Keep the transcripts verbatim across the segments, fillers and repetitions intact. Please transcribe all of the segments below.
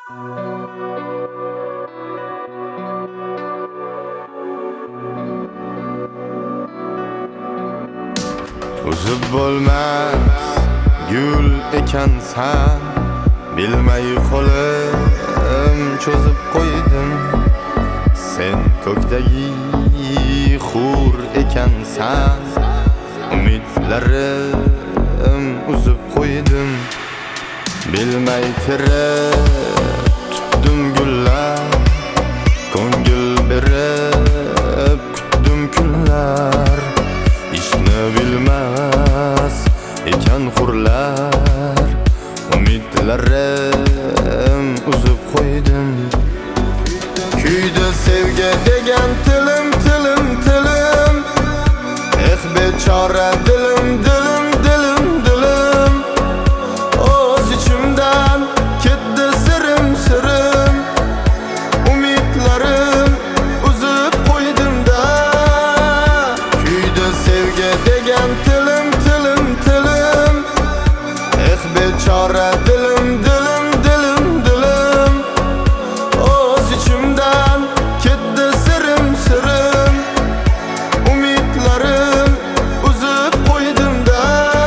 Uzib bo'lmas gul ekansan, bilmay qo'lim cho'zib qo'ydim. Sen ko'kdagi hur ekansan, umidlarim uzib qo'ydim. Bilmay tirib tutdim gullar, ko'ngil berib kutdim kunlar. Ishni bilmas ekan hurlar, umidlarim uzib qo'ydim. Kuyda sevgi degan tilim, tilim, tilim. Eh bechora dilim, dilim, dilim, dilim. O'z ichimdan ketdi sirim, sirim. Umidlarim uzib qo'ydim-da. Kuyda sevgi degan tilim, tilim, tilim. Eh bechora dilim, dilim, dilim, dilim. O'z ichimdan ketdi sirim, sirim. Umidlarim uzib qo'ydim-da.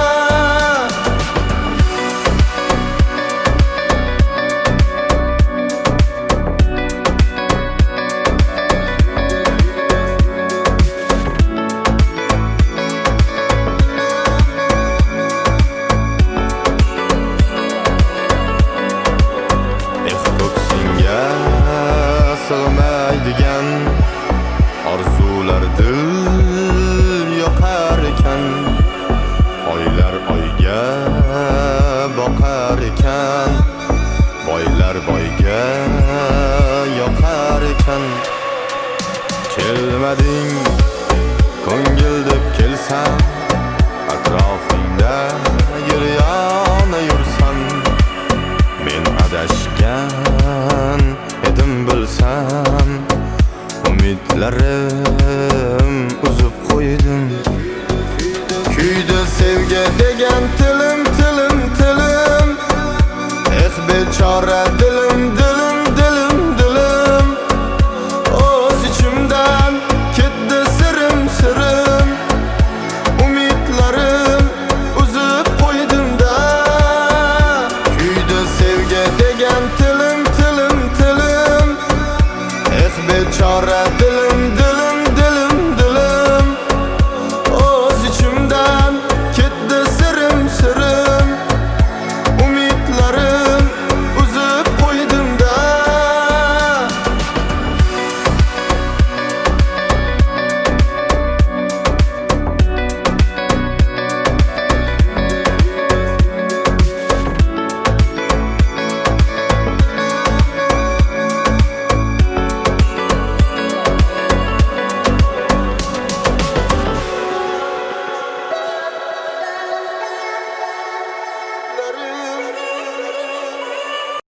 Sig'maydigan orzular dil yoqar ekan, oylar oyga boqar ekan, boylar boyga yoqar ekan. Kelmading ko'ngil deb kelsam, atrofingda yuriyona yursam, men adashgan edim bilsam, umidlarim uzib qo'ydim. Kuyda sevgi degan tilim, tilim, tilim. Eh bechora